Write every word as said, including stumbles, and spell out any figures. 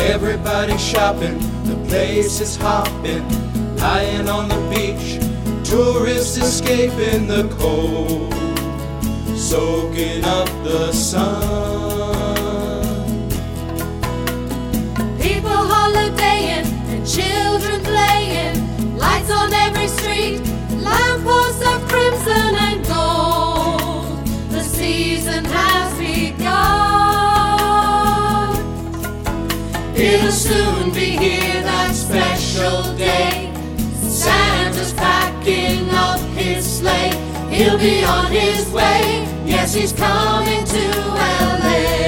Everybody shopping, the place is hopping, lying on the beach, tourists escaping the cold, soaking up the sun. People holidaying and children playing, lights on every street, lampposts of crimson and gold. The season has begun. It'll soon be here, that special day. Santa's packing up his sleigh. He'll be on his way. Yes, he's coming to L A